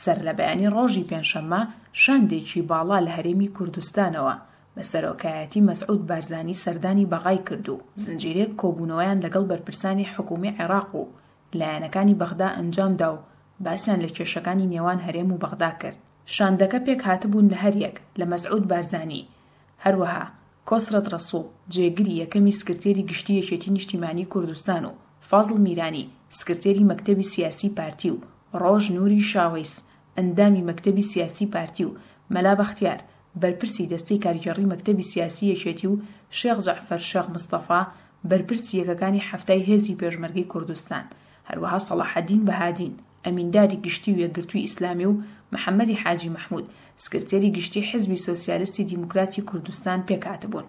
سەر لە بەیانی ڕۆژی پێنجشەممە شاندێکی باڵا لە هەرێمی کوردستانەوە بە سەرۆکایەتی مەسعود بارزانی سەردانی بەغای کرد و زنجیرەیەک کۆبوونەوەیان لەگەڵ بەرپرسانی حکوومی عێراق و لایەنەکانی بەغدا ئەنجامدا و باسییان لە کێشەکانی نێوان هەرێم و بەغدا کرد. شاندەکە پێک هاتبوون لە هەریەک لە مەسعود بارزانی. هەروەها کۆسرەت ڕەسوڵ جێگری یەکەمی سکرتێری گشتی یەکێتی نیشتیمانی کوردستان و فازڵ میرانی سکرتێری مەکتەبی سیاسی پارتی و ڕۆژ نووری شاوەیس ئەندامی مەکتەبی سیاسی پارتی و مەلا بەختیار بەرپرسی دەستەی کاریگەڕی مەکتەبی سیاسی یەکێتی و شێخ جەعفەر شێخ مستەفا بەرپرسی یەکەکانی هەفتای هێزی پێشمەرگەی کوردستان، هەروەها سەڵاحەدین بەهادین ئەمینداری گشتی و یەکگرتووی ئیسلامی و محەممەدی حاجی مەحموود سکرتێری گشتی حزبی سۆسیالیستی دیموکراتی کوردستان پێکهاتبوون.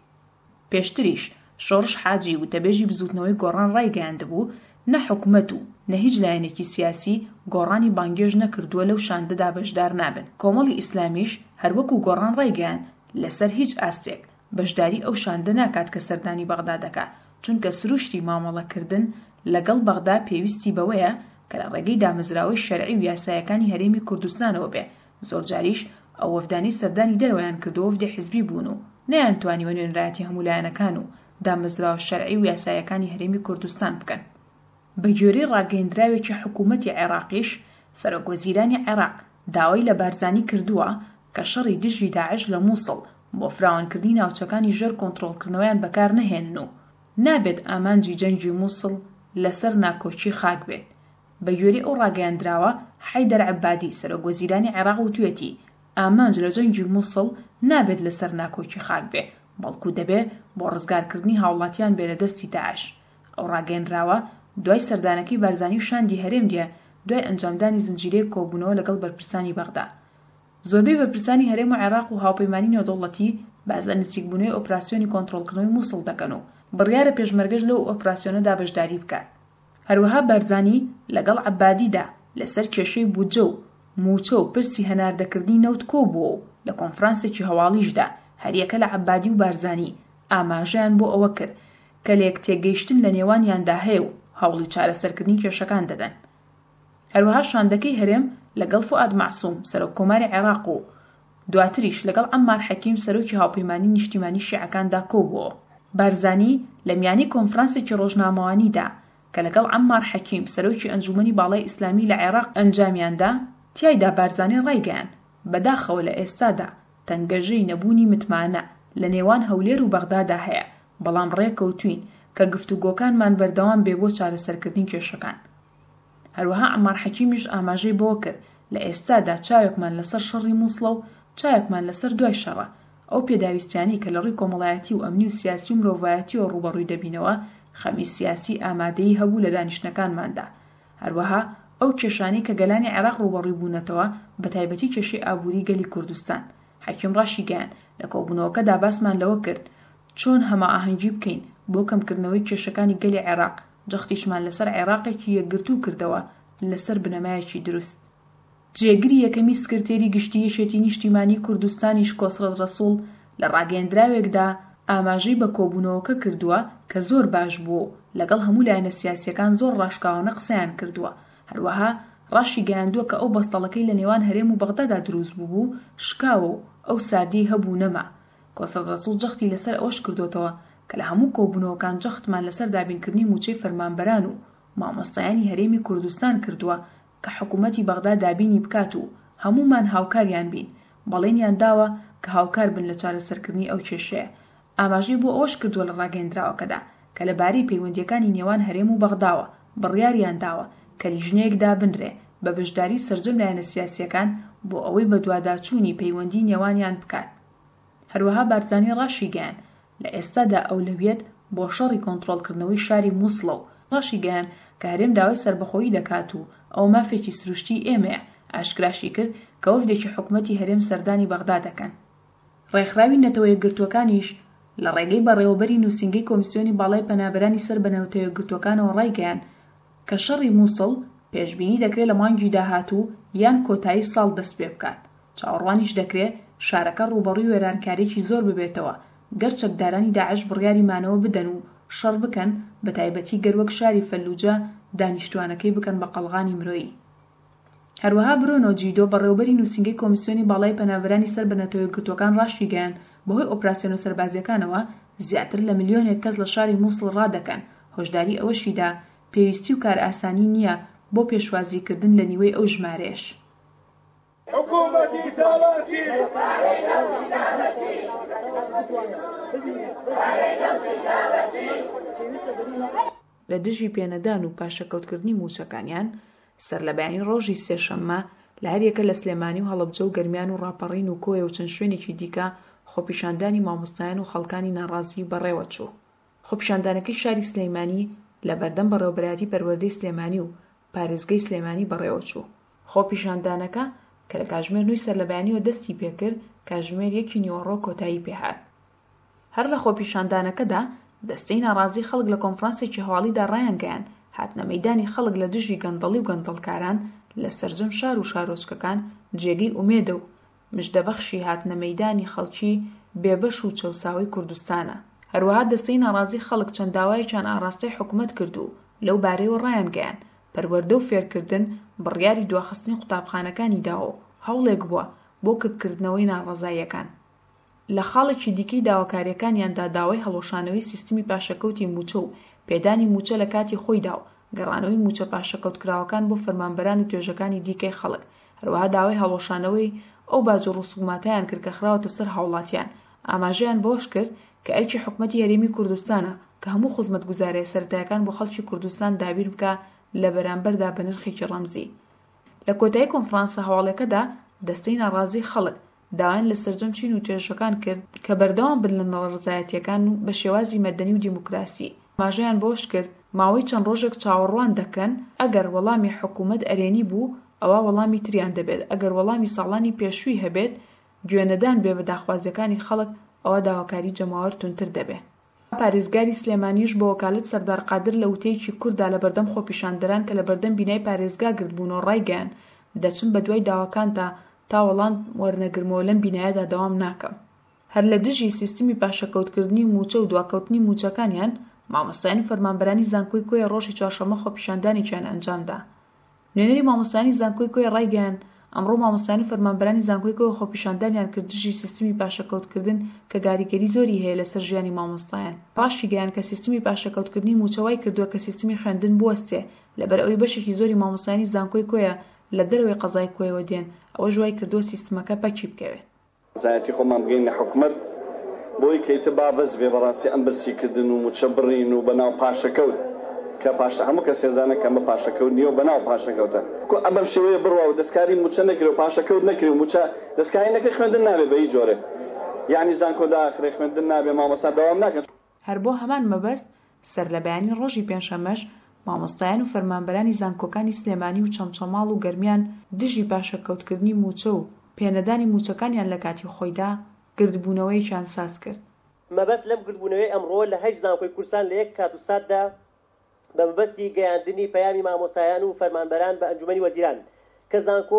پێشتریش شۆڕش حاجی وتەبێژی بزوتنەوەی گۆڕان ڕایگەیاندبوو نە حکوومەت و نە هیچ لایەنێکی سیاسی گۆڕانی بانگێژ نەکردووە لەو شاندەدا بەشدار نابن. کۆمەڵی ئیسلامیش هەروەکو گۆڕان ڕایگەیان لەسەر هیچ ئاستێک بەشداری ئەو شاندە ناکات کە سەردانی بەغدا دەکات، چونکە سروشتی مامەڵەکردن لەگەڵ بەغدا پێویستی بەوەیە کە لە ڕێگەی دامەزراوەی شەرعی و یاسایەکانی هەرێمی کوردستانەوە بێ. زۆر جاریش ئەو وەفدانی سەردانی دەرەوەیان کردووە وەفدی حیزبی بوون و نەیانتوانیوە نوێنرایەتی هەموو لایەنەکان و دامەزراوە شەرعی و یاسایەکانی هەرێمی کوردستان بکەن. بە گوێرەی ڕاگەیەندراوێکی حکوومەتی عێراقیش سەرۆکوەزیرانی عێراق داوای لە بارزانی کردووە کە شەڕی دژی داعش لە مووسڵ بۆ فراوانکردنی ناوچەکانی ژێر کۆنتڕۆڵکردنەوەیان بەکار نەهێنن و نابێت ئامانجی جەنگی مووسڵ لەسەر ناکۆچی خاک بێت. بە گوێرەی ئەو ڕاگەیاندراوە حەیدەر عەبادی سەرۆکوەزیرانی عێراق وتوێتی ئامانج لە جەنگی مووسڵ نابێت لەسەر ناکۆچی خاک بێ، بەڵکو دەبێ بۆ ڕزگارکردنی هاوڵاتیان بێ لە دەستی داعش. ئەو ڕاگەیاندراوە دوای سەردانەکەی بارزانی و شاندی هەرێم دیە دوای ئەنجامدانی زنجیرەیەک کۆبوونەوە لەگەڵ بەرپرسانی بەغدا. زۆربەی بەرپرسانی هەرێم و عێراق و هاوپەیمانی نێودەوڵەتی باز لە نزیکبوونەوەی ئۆپراسیۆنی کۆنتڕۆڵکردنەوەی مووسڵ دەکەن و بڕیارە پێشمەرگەش لەو ئۆپراسیۆنەدا بەشداری بکات. هەروەها بارزانی لەگەڵ عەبادیدا لەسەر کێشەی بودجە و موچە و پرسی هەناردەکردنی نەوت کۆبووە و لە کۆنفرانسێکی هەواڵیشدا هەریەکە لە عەبادی و بارزانی ئاماژەیان بۆ ئەوە کرد کە لە یەکتێگەیشتن لە نێوانیاندا هەیە و هەوڵی چارەسەرکردنی کێشەکان دەدەن. هەروەها شاندەکەی هەرێم لەگەڵ فوئاد مەعسووم سەرۆککۆماری عێراق و دواتریش لەگەڵ عەمار حەکیم سەرۆکی هاوپەیمانی نیشتیمانی شیعەکاندا کۆبووە. بارزانی لە میانی کۆنفرانسێکی ڕۆژنامەوانیدا کە لەگەڵ عەمار حەکیم سەرۆکی ئەنجومەنی باڵای ئیسلامی لە عێراق ئەنجامیاندا تیایدا بارزانی ڕایگەیاند بەداخەوە لە ئێستادا تەنگەژەی نەبوونی متمانە لە نێوان هەولێر و بەغدادا هەیە، بەڵام ڕێکەوتوین کە گفتوگۆکانمان بەردەوام بێ بۆ چارەسەرکردنی کێشەکان. هەروەها عەمار حەکیمیش ئاماژەی بۆ کرد لە ئێستادا چاوێکمان لەسەر شەڕی مووسڵە و چاوێکمان لەسەر دوای شەڕە. ئەو پێداویستیانی کە لە ڕووی کۆمەڵایەتی و ئەمنی و سیاسی و مرۆڤایەتی و ڕوبەڕووی دەبینەوە خەمی سیاسی ئامادەیی هەبوو لە دانیشتنەکانماندا. هەروەها ئەو کێشانەی کە گەلانی عێراق ڕوبەڕووی بوونەتەوە بە تایبەتی کێشەی ئابووری گەلی کوردستان. حەکیم ڕاشی گەیان لە کۆبوونەوەکەدا باسمان لەوە کرد چۆن هەماهەنگی بکەین بۆ کەمکردنەوەی کێشەکانی گەلی عێراق، جەختیشمان لەسەر عێراقێکی یەکگرتوو کردەوە لەسەر بنەمایەکی دروست. جێگری یەکەمی سکرتێری گشتی یەکێتی نیشتیمانی کوردستانیش کۆسرەت ڕەسوڵ لە ڕاگەیەندراوێکدا ئاماژەی بە کۆبوونەوەکە کردووە کە زۆر باش بوو لەگەڵ هەموو لایەنە سیاسیەکان زۆر ڕاشکاوانە قسەیان کردووە. هەروەها ڕاشی گەیاندووە کە ئەو بەستەڵەکەی لە نێوان هەرێم و بەغدادا دروست بوو شکاوە و ئەو سادەی هەبوو نەما. کۆسرەت ڕەسوڵ جەختی لەسەر ئەوەش کردوتەوە کە لە هەموو کۆبوونەوەکان جەختمان لەسەر دابینکردنی موچەی فەرمانبەران و مامۆستایانی هەرێمی کوردستان کردووە کە حکوومەتی بەغدا دابینی بکات و هەمومان هاوکاریان بین. بەڵێنیان داوە کە هاوکار بن لە چارەسەرکردنی ئەو کێشەیە. ئاماژەی بۆ ئەوەش کردووە لە ڕاگەیەندراوەکەدا کە لەبارەی پەیوەندیەکانی نێوان هەرێم و بەغداوە بڕیاریان داوە کە لیژنەیەکدا بنرێ بە بەشداری سەرجەم لایەنە سیاسیەکان بۆ ئەوەی بە دواداچوونی پەیوەندی نێوانیان بکات. هەروەها بارزانی ڕاشی گەیان لە ئێستادا ئەولەویەت بۆ شەڕی کۆنتڕۆڵکردنەوەی شاری مووسڵە و ڕاشی گەیان کە هەرێم داوای سەربەخۆیی دەکات و ئەو مافێکی سروشتی ئێمەیە. ئاشکراشی کرد کە وەفدێکی حکوومەتی هەرێم سەردانی بەغدا دەکەن. ڕێکخراوی نەتەوە یەکگرتووەکانیش لە ڕێگەی بەڕێوەبەری نووسینگەی کۆمیسیۆنی باڵای پەنابەرانی سەر بە نەوتە یەکگرتووەکانەوە ڕایگەیان کە شەڕی مووسڵ پێشبینی دەکرێت لە مانگی داهاتوو یان کۆتایی ساڵ دەست پێ بکات. چاوەڕوانیش دەکرێت شارەکە ڕوبەڕووی وێرانکاریی زۆر ببێتەوە گەر چەکدارانی داعش بڕیاری مانەوە بدەن و شەڕ بکەن، بە تایبەتی گەروەک شاری فەلوجە دانیشتوانەکەی بکەن بە قەڵغانی مرۆیی. هەروەها برۆنۆ جیدۆ بەڕێوەبەری نووسینگەی کۆمیسیۆنی باڵای پەنابەرانی سەر بە نەتەوەیەکگرتووەکان ڕاشی گەیاند بەهۆی ئۆپراسیۆنە سەربازیەکانەوە زیاتر لە ملیۆنێک کەس لە شاری مووسڵ ڕادەکەن. هۆشداری ئەوەشیدا پێویستی و کار ئاسانی نییە بۆ پێشوازیکردن لە نیوەی ئەو ژمارەیەش. لە دژی پێنەدان و پاشەکەوتکردنی موچەکانیان سەر لە بەیانی ڕۆژی سێشەممە لە هەریەکە لە سلێمانی و هەڵەبجە و گەرمیان و ڕاپەڕین و کۆیە و چەند شوێنێکی دیکە خۆپیشاندانی مامۆستایان و خەڵکانی ناڕازی بەڕێوە چوو. خۆپیشاندانەکەی شاری سلەیمانی لە بەردەم بەڕێوەبەرایەتی پەروەردەی سلێمانی و پارێزگای سلێمانی بەڕێوە چوو. خۆپیشاندانەکە کە لە کاتژمێر 9 سەر لە بەیانیەوە دەستی پێکرد کاتژمێر 1:09 کۆتایی پێهات. هەر لە خۆپیشاندانەکەدا دەستەی ناڕازی خەڵک لە کۆنفرانسێکی هەواڵیدا ڕایانگەیاند هاتنە مەیدانی خەڵک لە دژی گەندەڵی و گەندەڵکاران لە سەرجەم شار و شارۆچکەکان جێگەی ئومێدە و مژدەبەخشی هاتنە مەیدانی خەڵکی بێبەش و چەوساوی کوردستانە. هەروەها دەستەی ناڕازی خەڵک چەند داوایەکیان ئاڕاستەی حکوومەت کرد و لەو بارەیەوە ڕایانگەیاند پەروەردە و فێرکردن بڕیاری دواخستنی قوتابخانەکانی داوە و هەوڵێک بووە بۆ کردکردنەوەی ناڕەزاییەکان. لە خاڵێکی دیکەی داواکاریەکانیاندا داوای هەڵۆشانەوەی سیستمی پاشەکەوتی موچە و پێدانی موچە لە کاتی خۆیدا و گەڕانەوەی موچە پاشەکەوتکراوەکان بۆ فەرمانبەران و توێژەکانی دیکەی خەڵک. هەروەها داوای هەڵۆشانەوەی ئەو باج و ڕسوماتیان کرد کە خراوەتە سەر هاوڵاتیان. ئاماژەیان بۆش کرد کە ئەرکی حکومەتی هەرێمی کوردستانە کە هەموو خزمەتگوزاریە سەرەتاییەکان بۆ خەڵکی کوردستان دابیر بکە لە بەرامبەردا بە نرخێکی ڕەمزی. لە کۆتایی کۆنفرانسە هەواڵەکەدا دەستەی ناڕازی خەڵک داوایان لە سەرجەم چین و توێژەکان کرد کە بەردەوام بن لە نەڕەزایەتیەکان و بە شێوازی مەدەنی و دیموکراسی. ئاماژەیان بۆش کرد ماوەی چەند ڕۆژێک چاوەڕوان دەکەن ئەگەر وەڵامی حکوومەت ئەرێنی بوو ئەوە وەڵامی تریان دەبێت، ئەگەر وەڵامی ساڵانی پێشووی هەبێت گوێنەدان بێ بە داخوازیەکانی خەڵک ئەوە داواکاری جەماوەر تونتر دەبێت. پارێزگاری سلێمانیش بە وەکالەت سەردار قادر لە وتەیەکی کووردا لە بەردەم خۆپیشاندەران کە لە بەردەم بینای پارێزگا گرتبوونەوە ڕایگەیاند دەچن بە دوای داواکاندا تا وەڵام وەرنەگرمەوە لەم بینایەدا دەوام ناکەم. هەر لە دژی سیستمی پاشەکەوتکردنی موچە و دواکەوتنی موچەکانیان مامۆستایان و فەرمانبەرانی زانکۆی کۆیە ڕۆژی چوارشەممە خۆپیشاندانێکیان ئەنجامدا. نوێنەری مامۆستایانی زانکۆی کۆی ڕایگەیاند ئەمڕۆ مامۆستایان و فەرمانبەرانی زانکۆی کۆی خۆپیشاندانیان کرد دژی سیستمی پاشەکەوتکردن کە گاریگەری زۆری هەیە لەسەر ژیانی مامۆستایان. پاشی گەیان کە سیستمی پاشەکەوتکردنی موچەوای کردووە کە سیستمی خوێندن بوەستێ لەبەر ئەوەی بەشێکی زۆری مامۆستایانی زانکۆی کۆیە لە دەروی قەزای کۆیەوە دێن ئەوە ژوای کردووە سیستمەکە پەکی بکەوێت. زایەتی خۆمان بگەینە حکوومەت بۆی کەیتە بابەز بێ بەڕاستی ئەم برسیکردن و موچە بڕین و بەناو پاشەکەوت کە پاشە هەموو کەس هێزانە کە ئەمە پاشەکەوت نییە و بەناو پاشەکەوتە ئەمەم شێوەیە بڕوا و دەستکاری موچە نەکرێ و پاشەکەوت نەکرێ و موچە دەستکاری نەکرێ خوێندن نابێ بە هیچ جۆرێ یعنی زانکۆدا ئاخرێ خوێندن نابێ مامۆستا دەوام ناکەن. هەر بۆ هەمان مەبەست سەر لە بەیانی ڕۆژی پێنجشەممەش مامۆستایان و فەرمانبەرانی زانکۆکانی سلێمانی و چەمچەماڵ و گەرمیان دژی پاشەکەوتکردنی موچە و پێنەدانی موچەکانیان لە کاتی خۆیدا گردبوونەوەیەکیان ساز کرد. مەبەست لەم گردبوونەوەی ئەمڕۆ لە 8 زانکۆی کوردستان لە یەک کات و ساتدا بە مەبەستی گەیاندنی پەیامی مامۆستایان و فەرمانبەران بە ئەنجومەنی وەزیران کە زانکۆ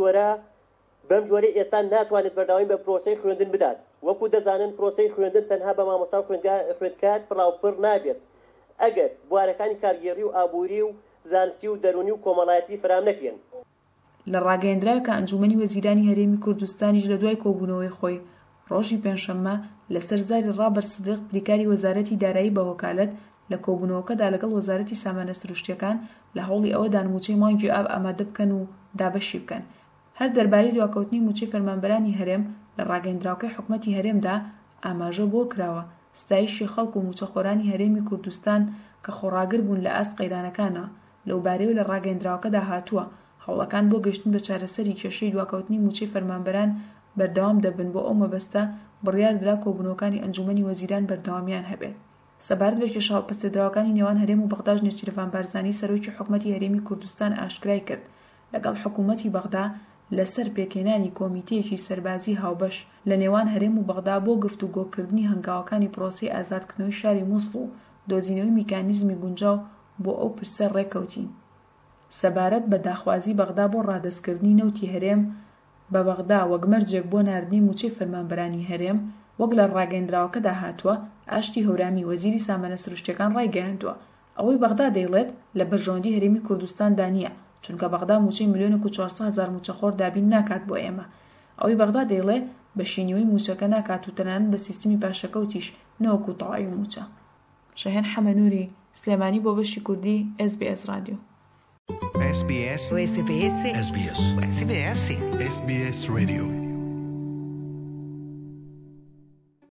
بەم جۆرە ئێستا ناتوانێت بەردەوامی بە پرۆسەی خوێندن بدات. وەکو دەزانن پرۆسەی خوێندن تەنها بە مامۆستا و خوێندکار پڕاوپڕ نابێت ئەگەر بوارەکانی کارگێڕی و ئابووری و زانستی و دەرونی و کۆمەڵایەتی فرام نەکرێن. لە ڕاگەیەندراوە کە ئەنجومەنی وەزیرانی هەرێمی کوردستانیش لە دوای کۆبوونەوەی خۆی ڕۆژی پێنجشەممە لەسەر زاری ڕابەر سدیق بریکاری وەزارەتی دارایی بە وەکالەت لە کۆبوونەوەکەدا لەگەڵ وەزارەتی سامانە سروشتیەکان لە هەوڵی ئەوەدا موچەی مانگی ئاب ئامادە بکەن و دابەشی بکەن. هەر دەربارەی دواکەوتنی موچەی فەرمانبەرانی هەرێم لە ڕاگەیەندراوەکەی حکوومەتی هەرێمدا ئاماژە بۆ کراوە ستایشی خەڵک و موچەخۆرانی هەرێمی کوردستان کە خۆڕاگر بوون لە ئاست قەیرانەکانە لەو بارەیەوە لە ڕاگەیەندراوەکەدا هاتووە هەوڵەکان بۆ گەشتن بە چارەسەری کێشەی دواکەوتنی موچەی فەرمانبەران بەردەوام دەبن بۆ ئەو مەبەستە بڕیار درا کۆبوونەوەکانی ئەنجومەنی وەزیران بەردەوامیان هەبێت. سەبارەت بە کێشاوپەسێدراوەکانی نێوان هەرێم و بەغداژ نێچیرەڤان بارزانی سەرۆکی حکوومەتی هەرێمی کوردستان ئاشکرای کرد لەگەڵ حکوومەتی بەغدا لەسەر پێکێنانی کۆمیتەیەکی سەربازی هاوبەش لە نێوان هەرێم و بەغدا بۆ گفتوگۆکردنی هەنگاوەکانی پرۆسەی ئازادکردنەوەی شاری مووسڵ و دۆزینەوەی میکانیزمی گونجاو بۆ ئەو پرسە ڕێکەوتین. سەبارەت بە داخوازی بەغدا بۆ ڕادەستکردنی نەوتی هەرێم بە بەغدا وەک مەرجێک بۆ ناردنی موچەی فەرمانبەرانی هەرێم وەک لە ڕاگەیەندراوەکەدا هاتووە ئاشتی هەورامی وەزیری سامانە سروشتیەکان ڕایگەیاندووە ئەوەی بەغدا دەیڵێت لە بەرژەوەندی هەرێمی کوردستاندا نییە چونکە بەغدا موچەی 1,400,000 موچەخۆر دابین ناکات بۆ ئێمە. ئەوەی بەغدا دەیڵێ بە شینیوەی موچەکە ناکات و تەنانەت بە سیستمی پاشەکەوتیش نەوەکو تەواوی موچە. شەهێن حەمەنووری، سلێمانی بۆ بەشی کوردی SBS رادیۆ. SBS SBS SBS SBS Radio